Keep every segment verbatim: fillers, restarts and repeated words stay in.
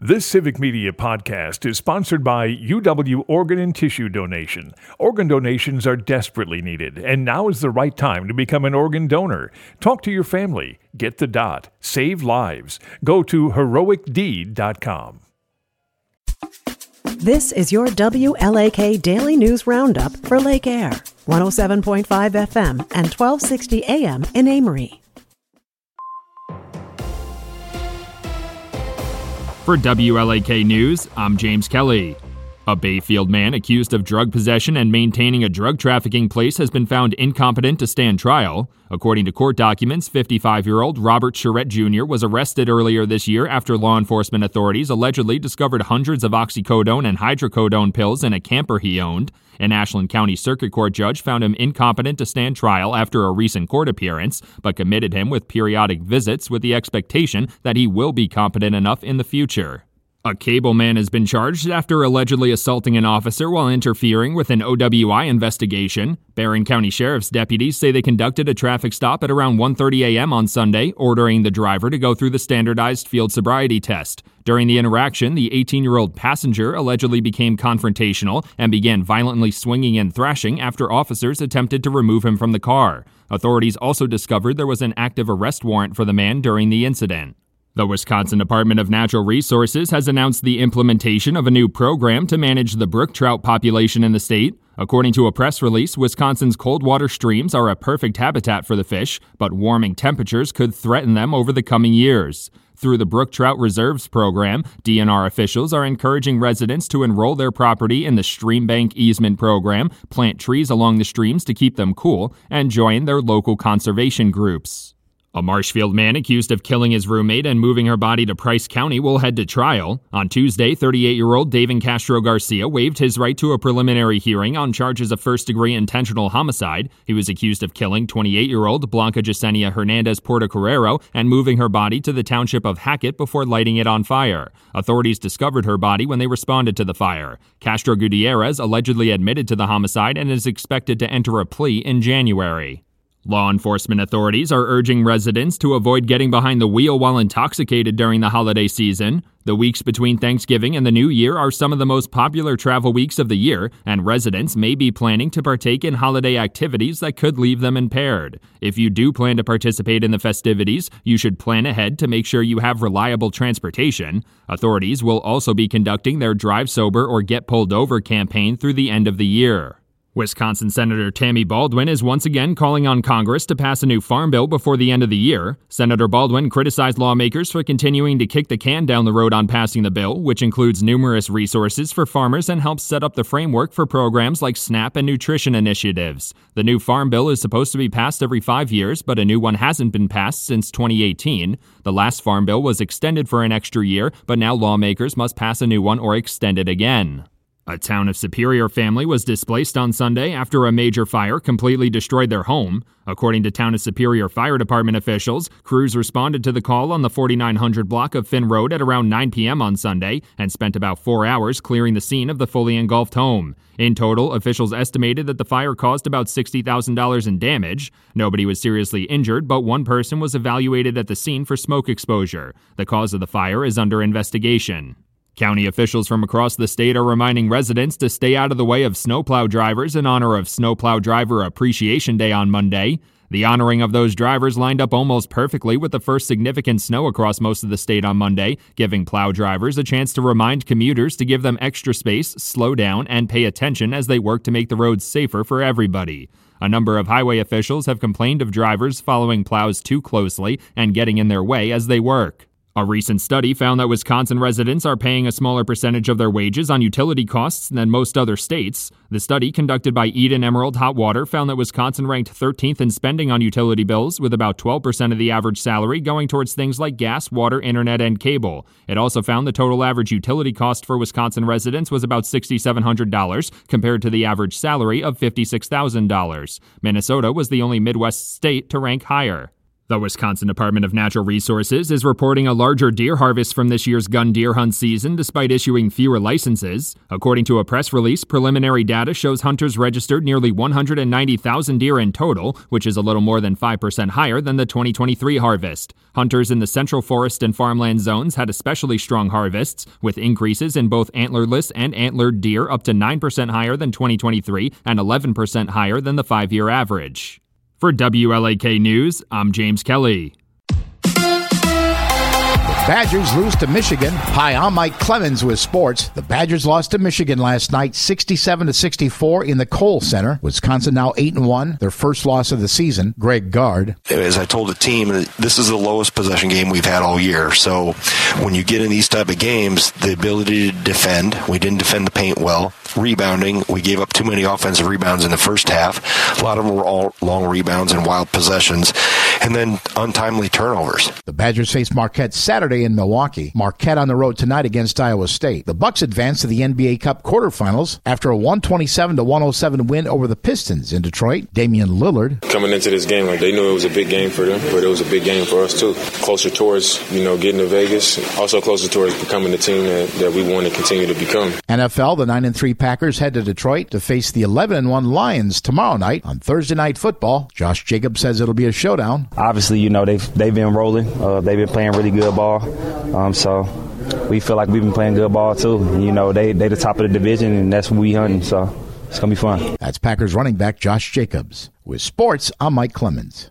This Civic Media podcast is sponsored by U W Organ and Tissue Donation. Organ donations are desperately needed, and now is the right time to become an organ donor. Talk to your family. Get the dot. Save lives. Go to heroic deed dot com. This is your W L A K Daily News Roundup for Lake Air, one oh seven point five F M and twelve sixty A M in Amory. For W L A K News, I'm James Kelly. A Bayfield man accused of drug possession and maintaining a drug trafficking place has been found incompetent to stand trial. According to court documents, fifty-five-year-old Robert Charette Junior was arrested earlier this year after law enforcement authorities allegedly discovered hundreds of oxycodone and hydrocodone pills in a camper he owned. An Ashland County Circuit Court judge found him incompetent to stand trial after a recent court appearance, but committed him with periodic visits with the expectation that he will be competent enough in the future. A cable man has been charged after allegedly assaulting an officer while interfering with an O W I investigation. Barron County Sheriff's deputies say they conducted a traffic stop at around one thirty A M on Sunday, ordering the driver to go through the standardized field sobriety test. During the interaction, the eighteen-year-old passenger allegedly became confrontational and began violently swinging and thrashing after officers attempted to remove him from the car. Authorities also discovered there was an active arrest warrant for the man during the incident. The Wisconsin Department of Natural Resources has announced the implementation of a new program to manage the brook trout population in the state. According to a press release, Wisconsin's cold water streams are a perfect habitat for the fish, but warming temperatures could threaten them over the coming years. Through the Brook Trout Reserves program, D N R officials are encouraging residents to enroll their property in the Stream Bank Easement program, plant trees along the streams to keep them cool, and join their local conservation groups. A Marshfield man accused of killing his roommate and moving her body to Price County will head to trial. On Tuesday, thirty-eight-year-old David Castro Garcia waived his right to a preliminary hearing on charges of first-degree intentional homicide. He was accused of killing twenty-eight-year-old Blanca Yesenia Hernandez Portocarrero and moving her body to the township of Hackett before lighting it on fire. Authorities discovered her body when they responded to the fire. Castro Gutierrez allegedly admitted to the homicide and is expected to enter a plea in January. Law enforcement authorities are urging residents to avoid getting behind the wheel while intoxicated during the holiday season. The weeks between Thanksgiving and the New Year are some of the most popular travel weeks of the year, and residents may be planning to partake in holiday activities that could leave them impaired. If you do plan to participate in the festivities, you should plan ahead to make sure you have reliable transportation. Authorities will also be conducting their Drive Sober or Get Pulled Over campaign through the end of the year. Wisconsin Senator Tammy Baldwin is once again calling on Congress to pass a new farm bill before the end of the year. Senator Baldwin criticized lawmakers for continuing to kick the can down the road on passing the bill, which includes numerous resources for farmers and helps set up the framework for programs like SNAP and nutrition initiatives. The new farm bill is supposed to be passed every five years, but a new one hasn't been passed since twenty eighteen. The last farm bill was extended for an extra year, but now lawmakers must pass a new one or extend it again. A Town of Superior family was displaced on Sunday after a major fire completely destroyed their home. According to Town of Superior Fire Department officials, crews responded to the call on the forty-nine hundred block of Finn Road at around nine p.m. on Sunday and spent about four hours clearing the scene of the fully engulfed home. In total, officials estimated that the fire caused about sixty thousand dollars in damage. Nobody was seriously injured, but one person was evaluated at the scene for smoke exposure. The cause of the fire is under investigation. County officials from across the state are reminding residents to stay out of the way of snowplow drivers in honor of Snowplow Driver Appreciation Day on Monday. The honoring of those drivers lined up almost perfectly with the first significant snow across most of the state on Monday, giving plow drivers a chance to remind commuters to give them extra space, slow down, and pay attention as they work to make the roads safer for everybody. A number of highway officials have complained of drivers following plows too closely and getting in their way as they work. A recent study found that Wisconsin residents are paying a smaller percentage of their wages on utility costs than most other states. The study, conducted by Eden Emerald Hot Water, found that Wisconsin ranked thirteenth in spending on utility bills, with about twelve percent of the average salary going towards things like gas, water, internet, and cable. It also found the total average utility cost for Wisconsin residents was about six thousand seven hundred dollars, compared to the average salary of fifty-six thousand dollars. Minnesota was the only Midwest state to rank higher. The Wisconsin Department of Natural Resources is reporting a larger deer harvest from this year's gun deer hunt season despite issuing fewer licenses. According to a press release, preliminary data shows hunters registered nearly one hundred ninety thousand deer in total, which is a little more than five percent higher than the twenty twenty-three harvest. Hunters in the central forest and farmland zones had especially strong harvests, with increases in both antlerless and antlered deer up to nine percent higher than twenty twenty-three and eleven percent higher than the five-year average. For W L A K News, I'm James Kelly. Badgers lose to Michigan. Hi, I'm Mike Clemens with sports. The Badgers lost to Michigan last night, sixty-seven to sixty-four in the Kohl Center. Wisconsin now eight and one, their first loss of the season. Greg Gard. As I told the team, this is the lowest possession game we've had all year. So when you get in these type of games, the ability to defend, we didn't defend the paint well. Rebounding, we gave up too many offensive rebounds in the first half. A lot of them were all long rebounds and wild possessions. And then untimely turnovers. The Badgers face Marquette Saturday in Milwaukee. Marquette on the road tonight against Iowa State. The Bucks advance to the N B A Cup quarterfinals after a one twenty-seven to one oh seven win over the Pistons in Detroit. Damian Lillard. Coming into this game, like they knew it was a big game for them, but it was a big game for us too. Closer towards, you know, getting to Vegas, also closer towards becoming the team that, that we want to continue to become. N F L, the nine and three Packers head to Detroit to face the eleven and one Lions tomorrow night on Thursday Night Football. Josh Jacobs says it'll be a showdown. Obviously, you know, they've, they've been rolling. Uh, they've been playing really good ball. Um, so we feel like we've been playing good ball, too. You know, they they the top of the division, and that's what we hunting. So it's going to be fun. That's Packers running back Josh Jacobs. With sports, I'm Mike Clemens.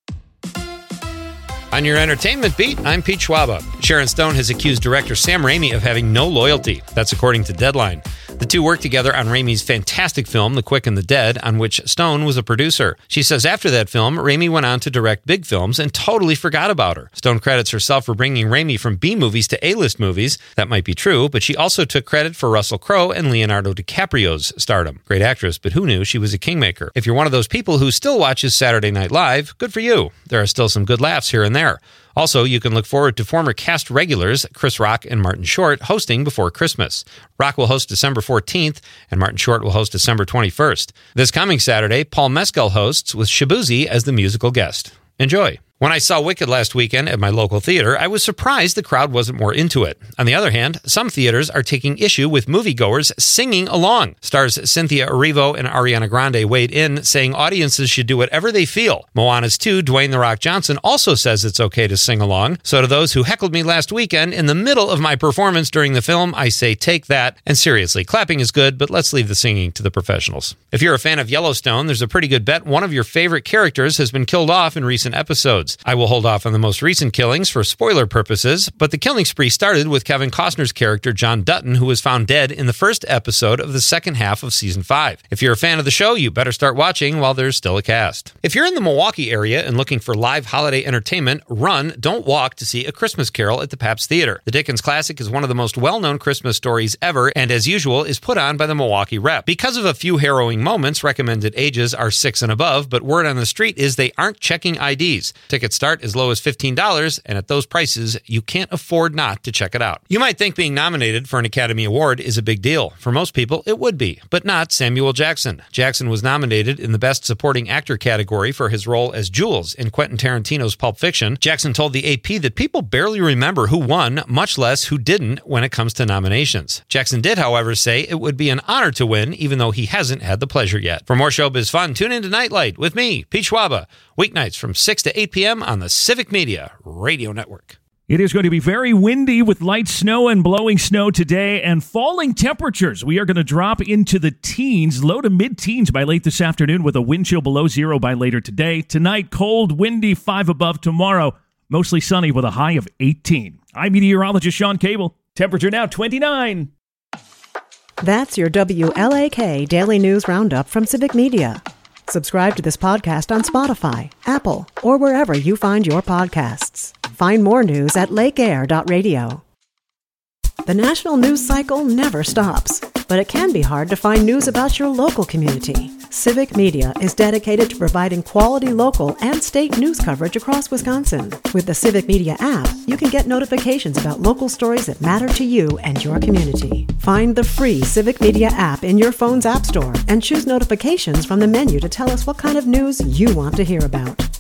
On your entertainment beat, I'm Pete Schwaba. Sharon Stone has accused director Sam Raimi of having no loyalty. That's according to Deadline. The two worked together on Raimi's fantastic film, The Quick and the Dead, on which Stone was a producer. She says after that film, Raimi went on to direct big films and totally forgot about her. Stone credits herself for bringing Raimi from B-movies to A-list movies. That might be true, but she also took credit for Russell Crowe and Leonardo DiCaprio's stardom. Great actress, but who knew she was a kingmaker? If you're one of those people who still watches Saturday Night Live, good for you. There are still some good laughs here and there. Also, you can look forward to former cast regulars Chris Rock and Martin Short hosting before Christmas. Rock will host December fourteenth, and Martin Short will host December twenty-first. This coming Saturday, Paul Mescal hosts with Shabuzi as the musical guest. Enjoy. When I saw Wicked last weekend at my local theater, I was surprised the crowd wasn't more into it. On the other hand, some theaters are taking issue with moviegoers singing along. Stars Cynthia Erivo and Ariana Grande weighed in, saying audiences should do whatever they feel. Moana's two, Dwayne The Rock Johnson, also says it's okay to sing along. So to those who heckled me last weekend in the middle of my performance during the film, I say take that. And seriously, clapping is good, but let's leave the singing to the professionals. If you're a fan of Yellowstone, there's a pretty good bet one of your favorite characters has been killed off in recent episodes. I will hold off on the most recent killings for spoiler purposes, but the killing spree started with Kevin Costner's character John Dutton, who was found dead in the first episode of the second half of season five. If you're a fan of the show, you better start watching while there's still a cast. If you're in the Milwaukee area and looking for live holiday entertainment, run, don't walk to see A Christmas Carol at the Pabst Theater. The Dickens classic is one of the most well-known Christmas stories ever, and as usual, is put on by the Milwaukee Rep. Because of a few harrowing moments, recommended ages are six and above, but word on the street is they aren't checking I Ds. Tickets start as low as fifteen dollars, and at those prices, you can't afford not to check it out. You might think being nominated for an Academy Award is a big deal. For most people, it would be, but not Samuel Jackson. Jackson was nominated in the Best Supporting Actor category for his role as Jules in Quentin Tarantino's Pulp Fiction. Jackson told the A P that people barely remember who won, much less who didn't when it comes to nominations. Jackson did, however, say it would be an honor to win, even though he hasn't had the pleasure yet. For more showbiz fun, tune in to Nightlight with me, Pete Schwaba, weeknights from six to eight p.m. on the Civic Media Radio Network. It is going to be very windy with light snow and blowing snow today and falling temperatures. We are going to drop into the teens, low to mid-teens by late this afternoon with a wind chill below zero by later today. Tonight, cold, windy, five above. Tomorrow, mostly sunny with a high of eighteen. I'm meteorologist Sean Cable. Temperature now twenty-nine. That's your W L A K Daily News Roundup from Civic Media. Subscribe to this podcast on Spotify, Apple, or wherever you find your podcasts. Find more news at lake air dot radio. The national news cycle never stops, but it can be hard to find news about your local community. Civic Media is dedicated to providing quality local and state news coverage across Wisconsin. With the Civic Media app, you can get notifications about local stories that matter to you and your community. Find the free Civic Media app in your phone's app store and choose notifications from the menu to tell us what kind of news you want to hear about.